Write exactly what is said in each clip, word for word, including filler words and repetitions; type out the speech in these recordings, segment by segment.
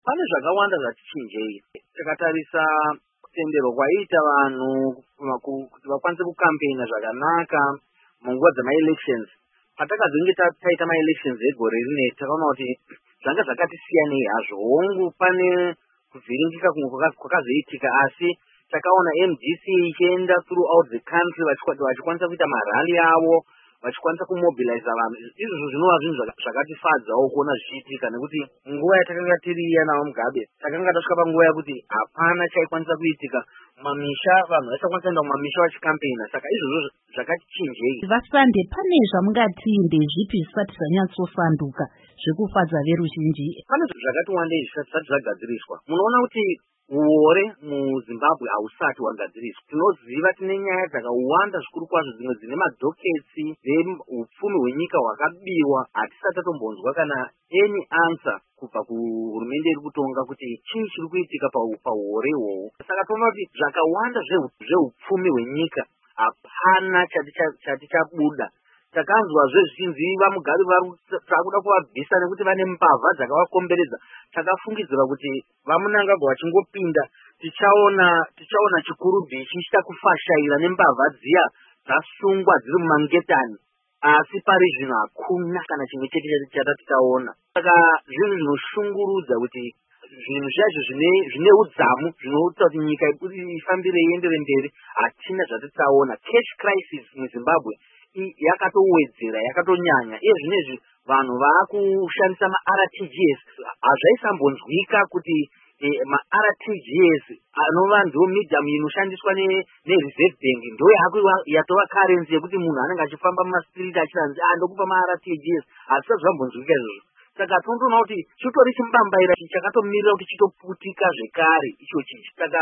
Pane zvakawanda zvachinjei. Takatarisa kutenderwa kwaita vanhu kuti vakwanise kukampeina zvakanaka munguva dzama-elections. Patakazonge taita ma-elections egore rine, takaona kuti zvanga zvakati siyanei hazvo. Hongu pane kuvhiringika kumwe kwakazoitika, asi takaona M D C ichienda throughout the country vachikwanisa kuita marali avo, vachikwanisa kumobilize vanhu. Izvozvo zvinova zvinhu zvakatifadzawo kuona zvichiitika, nekuti nguva yatakanga tiri nawo Mugabe takanga tasvika panguva yekuti hapana chaikwanisa kuitika mumamisha, vanhu vaisakwanisa kuenda mumamisha vachikampeina. Saka izvozvo zvakatichinjei. Vasande, pane zvamungati ndezvipi zvisati zvanyatsosanduka zvekufadza veruzhinji? Pane zvakati wandei zvisati zvagadziriswa. Munoona kuti uore muZimbabwe hausati hwagadziriswa. Tinoziva tine nyaya dzakawanda zvikuru kwazvo, dzimwe dzine madhoketsi dzehupfumi hwenyika hwakabiwa. Hatisati tatombonzwa kana any answer kubva kuhurumende iri kutonga kuti chii chiri kuitika pauore ihwohwo. Saka toona kuti zvakawanda zvehupfumi hwenyika hapana chati chabuda. Takanzwa zvezvinzi vaMugabe takuda kuvabvisa nekuti vane mbavha dzakavakomberedza. Takafungidzira kuti vaMunangagwa vachingopinda tichaona tichaona chikuru bichi chichita kufashaira nembavha dziya dzasungwa dziri mumangetani, asi pari zvino hakuna kana chimwe chete chatati taona. Saka zvinhu zvinoshungurudza kuti zvinhu zvacho zvine udzamu zvinoita kuti nyika ifambire iendere mberi hatina zvati taona. Cash crisis muZimbabwe yakatowedzera, yakatonyanya. Iye zvinezvi vanhu vaakushandisa ma-R T G S. Hazvaisambonzwika kuti ma-R T G S anova ndiwo medium inoshandiswa neReserve Bank ndo yatova currency yekuti munhu anenge achifamba mumastriti achiranzi ndokupa ma-R T G S. Hazvisati zvambonzwika izvozvo. Saka tinotoona kuti chitori chimbambaira chakatomirira kuti chitoputika zvekare icho chichi. Saka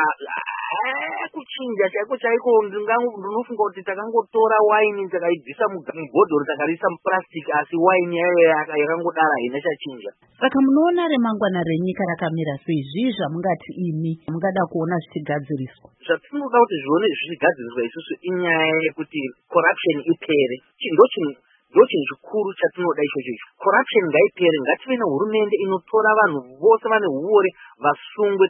kuchinja chaiko chaiko, ndinofunga kuti takangotora waini takaibvisa mubhodhoro takariisa mupurasitiki, asi waini yayo yakangodara haina chachinja. Saka munoona remangwana renyika rakamira sei? Zvii zvamungati imi mungada kuona zvichigadziriswa? Zvatinoda kuti zvione zvichigadziriswa isusu inyaya yekuti corruption ipere. Ndo chinhu chikuru chatinoda ichocho. Corruption ngaipere. Ngative nehurumende inotora vanhu vose vane huore vasungwe